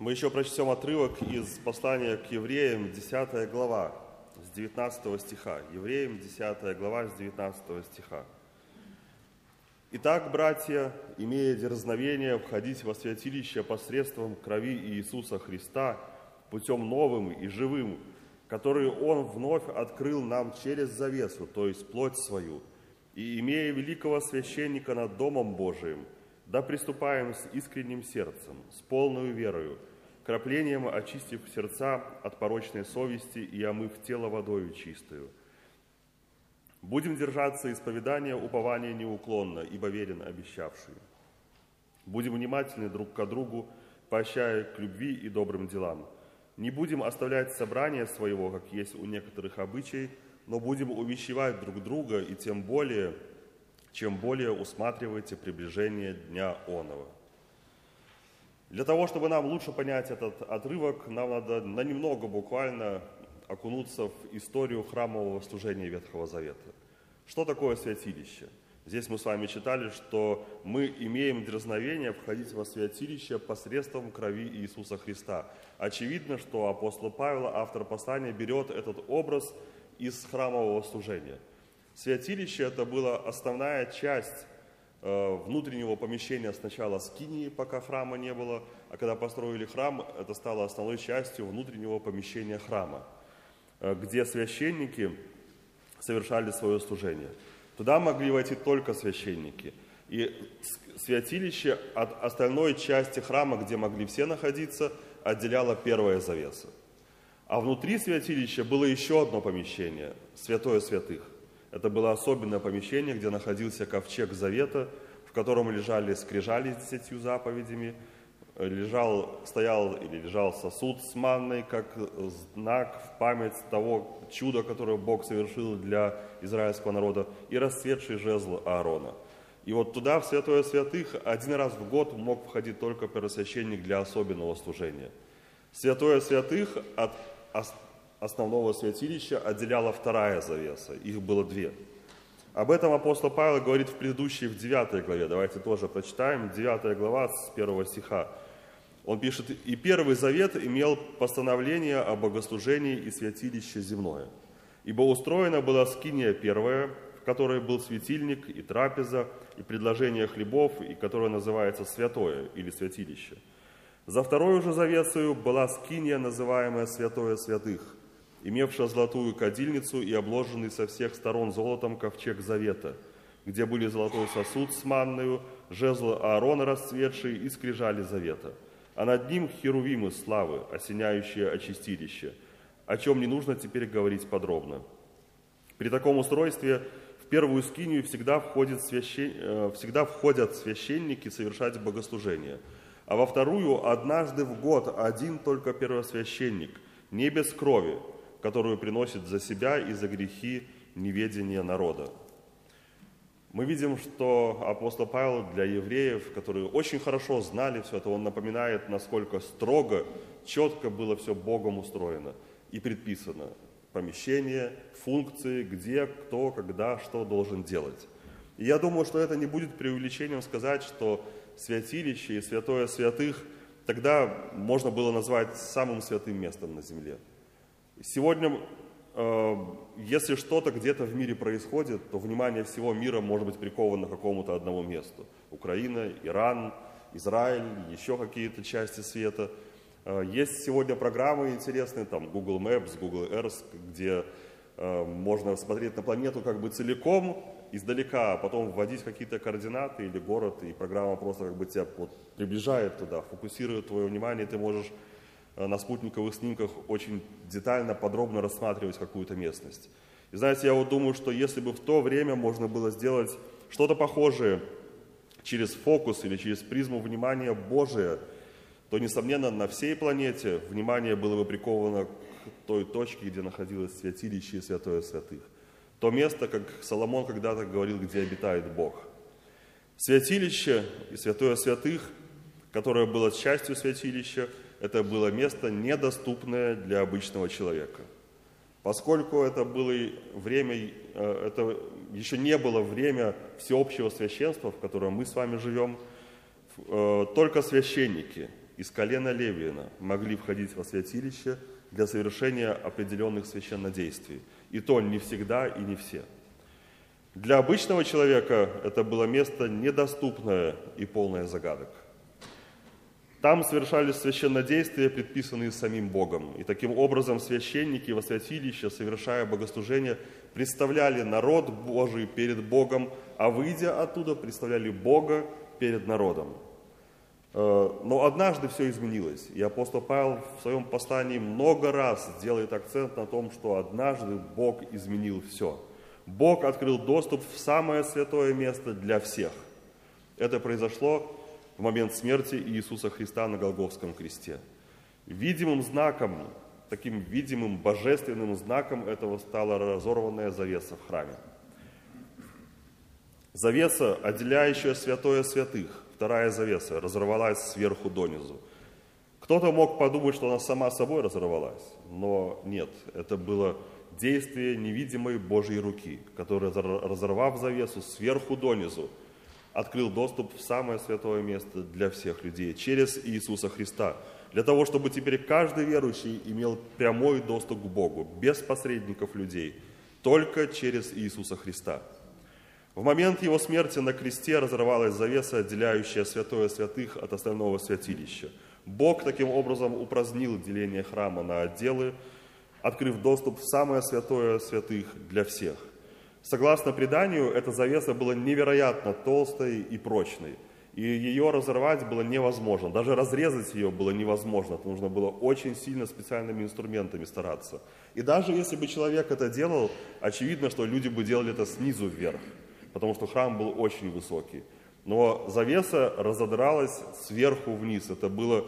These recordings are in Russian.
Мы еще прочтем отрывок из послания к евреям, 10 глава, с 19 стиха. Евреям, 10 глава, с 19 стиха. «Итак, братья, имея дерзновение входить во святилище посредством крови Иисуса Христа, путем новым и живым, который Он вновь открыл нам через завесу, то есть плоть свою, и имея великого священника над Домом Божиим, да приступаем с искренним сердцем, с полною верою, краплением очистив сердца от порочной совести и омыв тело водою чистою. Будем держаться исповедания упования неуклонно, ибо верен обещавший. Будем внимательны друг к другу, поощряя к любви и добрым делам. Не будем оставлять собрание своего, как есть у некоторых обычай, но будем увещевать друг друга, и чем более усматривайте приближение дня оного». Для того, чтобы нам лучше понять этот отрывок, нам надо на немного буквально окунуться в историю храмового служения Ветхого Завета. Что такое святилище? Здесь мы с вами читали, что мы имеем дерзновение входить во святилище посредством крови Иисуса Христа. Очевидно, что апостол Павел, автор послания, берет этот образ из храмового служения. Святилище – это была основная часть внутреннего помещения сначала скинии, пока храма не было, а когда построили храм, это стало основной частью внутреннего помещения храма, где священники совершали свое служение. Туда могли войти только священники. И святилище от остальной части храма, где могли все находиться, отделяла первая завеса. А внутри святилища было еще одно помещение, святое святых. Это было особенное помещение, где находился ковчег завета, в котором лежали скрижали с 10 заповедями, лежал сосуд с манной, как знак в память того чуда, которое Бог совершил для израильского народа, и расцветший жезл Аарона. И вот туда, в святое святых, один раз в год мог входить только первосвященник для особенного служения. Святое святых от основного святилища отделяла вторая завеса, их было две. Об этом апостол Павел говорит в предыдущей, в 9 главе, давайте тоже прочитаем, 9 глава с 1 стиха. Он пишет: «И первый завет имел постановление о богослужении и святилище земное. Ибо устроена была скиния первая, в которой был светильник и трапеза, и предложение хлебов, и которое называется святое или святилище. За второй же завесою была скиния, называемая святое святых, имевшая золотую кадильницу и обложенный со всех сторон золотом ковчег завета, где были золотой сосуд с манною, жезл Аарона расцветший и скрижали завета, а над ним херувимы славы, осеняющие очистилище, о чем не нужно теперь говорить подробно. При таком устройстве в первую скинию всегда входят священники совершать богослужение, а во вторую однажды в год один только первосвященник, не без крови, которую приносит за себя и за грехи неведения народа». Мы видим, что апостол Павел для евреев, которые очень хорошо знали все это, он напоминает, насколько строго, четко было все Богом устроено и предписано. Помещение, функции, где, кто, когда, что должен делать. И я думаю, что это не будет преувеличением сказать, что святилище и святое святых тогда можно было назвать самым святым местом на земле. Сегодня, если что-то где-то в мире происходит, то внимание всего мира может быть приковано к какому-то одному месту. Украина, Иран, Израиль, еще какие-то части света. Есть сегодня программы интересные, там Google Maps, Google Earth, где можно смотреть на планету как бы целиком, издалека, а потом вводить какие-то координаты или город, и программа просто как бы тебя приближает туда, фокусирует твое внимание, и ты можешь на спутниковых снимках очень детально, подробно рассматривать какую-то местность. И знаете, я думаю, что если бы в то время можно было сделать что-то похожее через фокус или через призму внимания Божия, то, несомненно, на всей планете внимание было бы приковано к той точке, где находилось святилище и святое святых. То место, как Соломон когда-то говорил, где обитает Бог. Святилище и святое святых, которое было частью святилища, это было место, недоступное для обычного человека. Поскольку это было время, это еще не было время всеобщего священства, в котором мы с вами живем, только священники из колена Левиина могли входить во святилище для совершения определенных священнодействий. И то не всегда и не все. Для обычного человека это было место недоступное и полное загадок. Там совершались священнодействия, предписанные самим Богом. И таким образом священники во святилище, совершая богослужение, представляли народ Божий перед Богом, а выйдя оттуда, представляли Бога перед народом. Но однажды все изменилось. И апостол Павел в своем послании много раз делает акцент на том, что однажды Бог изменил все. Бог открыл доступ в самое святое место для всех. Это произошло в момент смерти Иисуса Христа на Голгофском кресте. Видимым знаком, таким видимым божественным знаком этого стала разорванная завеса в храме. Завеса, отделяющая святое святых, вторая завеса, разорвалась сверху донизу. Кто-то мог подумать, что она сама собой разорвалась, но нет, это было действие невидимой Божьей руки, которая, разорвав завесу сверху донизу, открыл доступ в самое святое место для всех людей через Иисуса Христа, для того, чтобы теперь каждый верующий имел прямой доступ к Богу, без посредников людей, только через Иисуса Христа. В момент Его смерти на кресте разорвалась завеса, отделяющая святое святых от остального святилища. Бог таким образом упразднил деление храма на отделы, открыв доступ в самое святое святых для всех. Согласно преданию, эта завеса была невероятно толстой и прочной, и ее разорвать было невозможно, даже разрезать ее было невозможно, это нужно было очень сильно специальными инструментами стараться. И даже если бы человек это делал, очевидно, что люди бы делали это снизу вверх, потому что храм был очень высокий. Но завеса разодралась сверху вниз, это было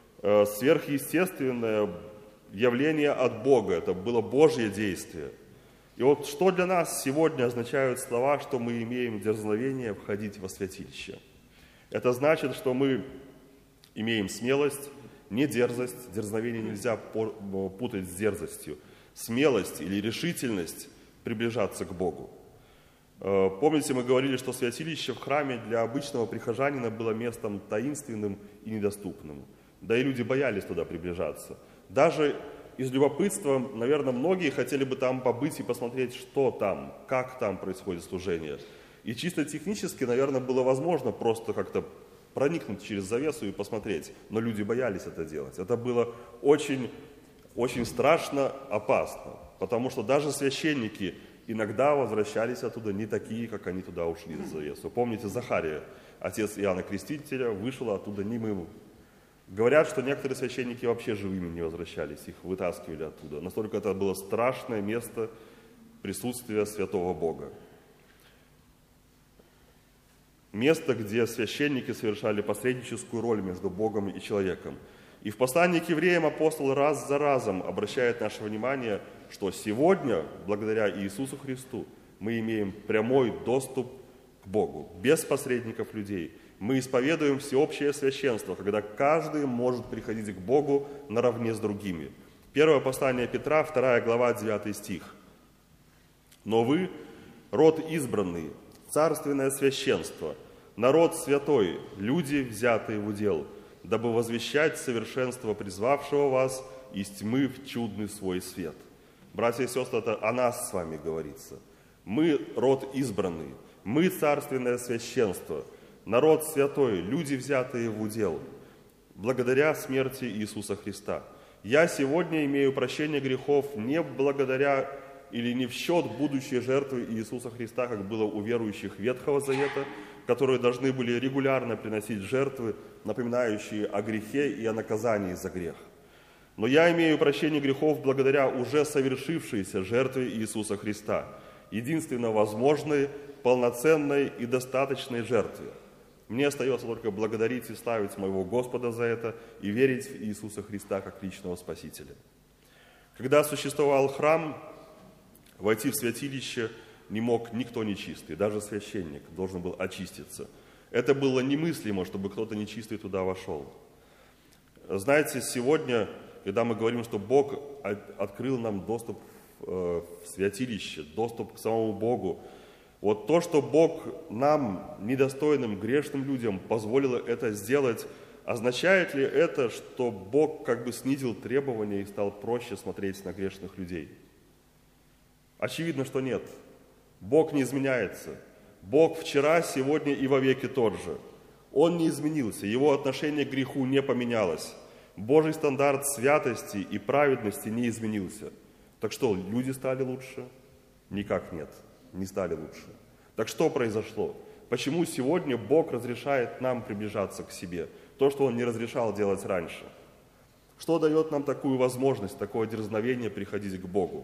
сверхъестественное явление от Бога, это было Божье действие. И вот что для нас сегодня означают слова, что мы имеем дерзновение входить во святилище? Это значит, что мы имеем смелость, не дерзость, дерзновение нельзя путать с дерзостью, смелость или решительность приближаться к Богу. Помните, мы говорили, что святилище в храме для обычного прихожанина было местом таинственным и недоступным. Да и люди боялись туда приближаться. Даже из любопытства, наверное, многие хотели бы там побыть и посмотреть, что там, как там происходит служение. И чисто технически, наверное, было возможно просто как-то проникнуть через завесу и посмотреть. Но люди боялись это делать. Это было очень, очень страшно, опасно. Потому что даже священники иногда возвращались оттуда не такие, как они туда ушли за завесу. Помните, Захария, отец Иоанна Крестителя, вышел оттуда немым. Говорят, что некоторые священники вообще живыми не возвращались, их вытаскивали оттуда. Настолько это было страшное место присутствия святого Бога. Место, где священники совершали посредническую роль между Богом и человеком. И в послании к евреям апостол раз за разом обращает наше внимание, что сегодня, благодаря Иисусу Христу, мы имеем прямой доступ к Богу, без посредников людей. Мы исповедуем всеобщее священство, когда каждый может приходить к Богу наравне с другими. Первое послание Петра, 2 глава, 9 стих. «Но вы, род избранный, царственное священство, народ святой, люди, взятые в удел, дабы возвещать совершенство призвавшего вас из тьмы в чудный свой свет». Братья и сестры, это о нас с вами говорится. Мы род избранный, мы царственное священство, народ святой, люди, взятые в удел, благодаря смерти Иисуса Христа. Я сегодня имею прощение грехов не благодаря или не в счет будущей жертвы Иисуса Христа, как было у верующих Ветхого Завета, которые должны были регулярно приносить жертвы, напоминающие о грехе и о наказании за грех. Но я имею прощение грехов благодаря уже совершившейся жертве Иисуса Христа, единственно возможной, полноценной и достаточной жертве. Мне остается только благодарить и славить моего Господа за это и верить в Иисуса Христа как личного Спасителя. Когда существовал храм, войти в святилище не мог никто нечистый, даже священник должен был очиститься. Это было немыслимо, чтобы кто-то нечистый туда вошел. Знаете, сегодня, когда мы говорим, что Бог открыл нам доступ в святилище, доступ к самому Богу, вот то, что Бог нам, недостойным, грешным людям, позволил это сделать, Означает ли это, что Бог как бы снизил требования и стал проще смотреть на грешных людей? Очевидно, что нет. Бог не изменяется. Бог вчера, сегодня и вовеки тот же. Он не изменился, Его отношение к греху не поменялось. Божий стандарт святости и праведности не изменился. Так что, люди стали лучше? Никак нет, не стали лучше. Так что произошло? Почему сегодня Бог разрешает нам приближаться к себе? То, что Он не разрешал делать раньше. Что дает нам такую возможность, такое дерзновение приходить к Богу?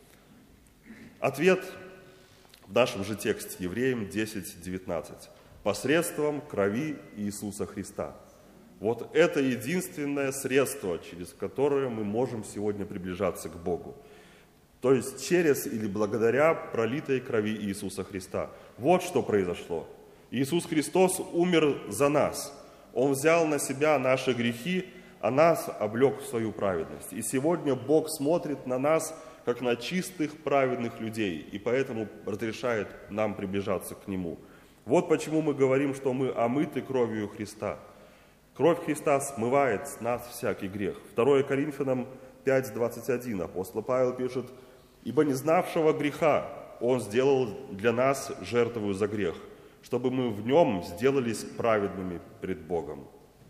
Ответ в нашем же тексте, Евреям 10:19. Посредством крови Иисуса Христа. Вот это единственное средство, через которое мы можем сегодня приближаться к Богу. То есть через или благодаря пролитой крови Иисуса Христа. Вот что произошло. Иисус Христос умер за нас. Он взял на себя наши грехи, а нас облек в свою праведность. И сегодня Бог смотрит на нас, как на чистых, праведных людей, и поэтому разрешает нам приближаться к Нему. Вот почему мы говорим, что мы омыты кровью Христа. Кровь Христа смывает с нас всякий грех. 2 Коринфянам 5:21 апостол Павел пишет: «Ибо не знавшего греха Он сделал для нас жертву за грех, чтобы мы в Нем сделались праведными пред Богом».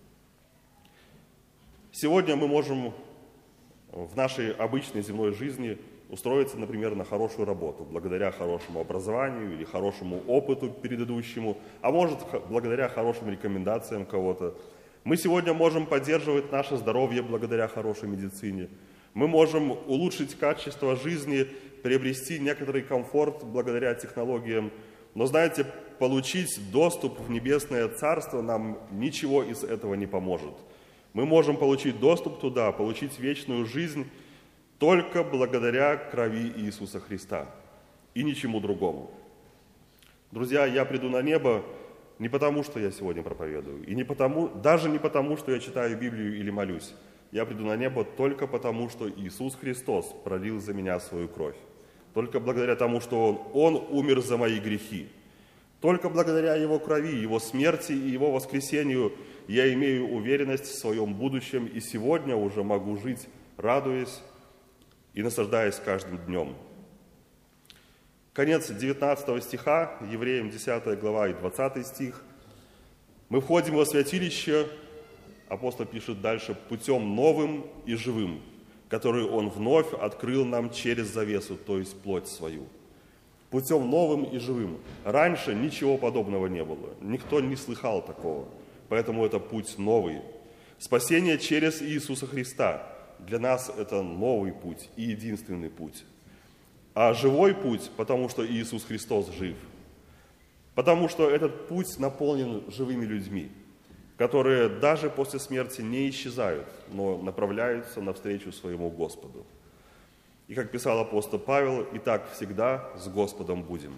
Сегодня мы можем в нашей обычной земной жизни устроиться, например, на хорошую работу, благодаря хорошему образованию или хорошему опыту предыдущему, а может, благодаря хорошим рекомендациям кого-то. Мы сегодня можем поддерживать наше здоровье благодаря хорошей медицине. Мы можем улучшить качество жизни, приобрести некоторый комфорт благодаря технологиям. Но, знаете, получить доступ в небесное царство нам ничего из этого не поможет. Мы можем получить доступ туда, получить вечную жизнь только благодаря крови Иисуса Христа и ничему другому. Друзья, я приду на небо не потому, что я сегодня проповедую, и даже не потому, что я читаю Библию или молюсь. Я приду на небо только потому, что Иисус Христос пролил за меня свою кровь. Только благодаря тому, что Он умер за мои грехи. Только благодаря Его крови, Его смерти и Его воскресению я имею уверенность в своем будущем и сегодня уже могу жить, радуясь и наслаждаясь каждым днем. Конец 19 стиха, Евреям 10 глава и 20 стих. Мы входим во святилище, апостол пишет дальше, путем новым и живым, который Он вновь открыл нам через завесу, то есть плоть свою. Путем новым и живым. Раньше ничего подобного не было, никто не слыхал такого, поэтому это путь новый. Спасение через Иисуса Христа. Для нас это новый путь и единственный путь. А живой путь, потому что Иисус Христос жив. Потому что этот путь наполнен живыми людьми, которые даже после смерти не исчезают, но направляются навстречу своему Господу. И как писал апостол Павел, «И так всегда с Господом будем».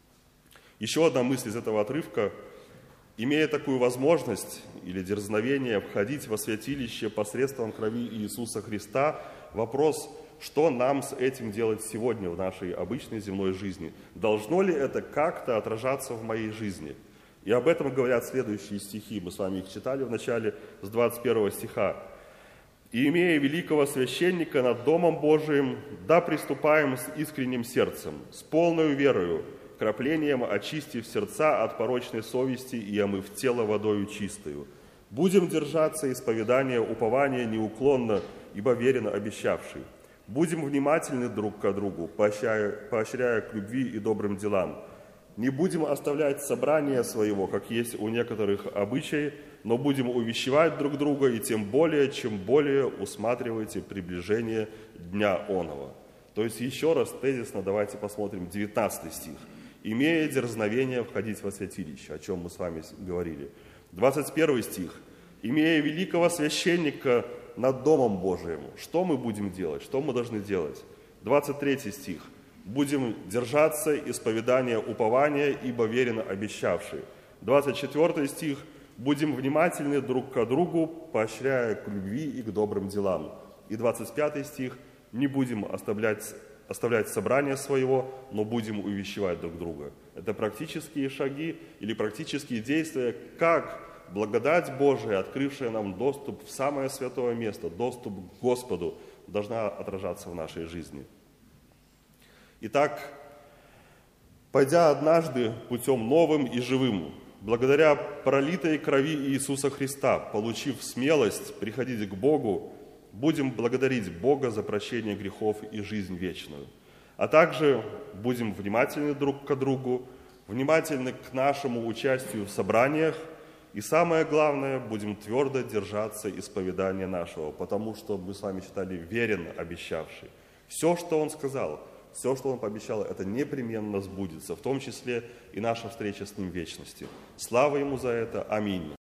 Еще одна мысль из этого отрывка. Имея такую возможность или дерзновение входить во святилище посредством крови Иисуса Христа, вопрос, что нам с этим делать сегодня в нашей обычной земной жизни? Должно ли это как-то отражаться в моей жизни? И об этом говорят следующие стихи. Мы с вами их читали в начале с 21 стиха. «И имея великого священника над Домом Божиим, да приступаем с искренним сердцем, с полною верою, краплением очистив сердца от порочной совести и омыв тело водою чистою. Будем держаться исповедания упования неуклонно, ибо верен обещавший. Будем внимательны друг к другу, поощряя к любви и добрым делам. Не будем оставлять собрания своего, как есть у некоторых обычай, но будем увещевать друг друга, и тем более, чем более усматриваете приближение дня оного». То есть еще раз тезисно давайте посмотрим 19 стих. «Имея дерзновение входить во святилище», о чем мы с вами говорили. 21 стих. «Имея великого священника над Домом Божиим». Что мы будем делать? Что мы должны делать? 23 стих. «Будем держаться исповедания упования, ибо верен обещавший». 24 стих. «Будем внимательны друг к другу, поощряя к любви и к добрым делам». И 25 стих. «Не будем оставлять собрание своего, но будем увещевать друг друга». Это практические шаги или практические действия, как благодать Божия, открывшая нам доступ в самое святое место, доступ к Господу, должна отражаться в нашей жизни. Итак, пойдя однажды путем новым и живым, благодаря пролитой крови Иисуса Христа, получив смелость приходить к Богу, будем благодарить Бога за прощение грехов и жизнь вечную. А также будем внимательны друг к другу, внимательны к нашему участию в собраниях, и самое главное, будем твердо держаться исповедания нашего, потому что мы с вами читали «верен обещавший». Все, что Он сказал, все, что Он пообещал, это непременно сбудется, в том числе и наша встреча с Ним в вечности. Слава Ему за это. Аминь.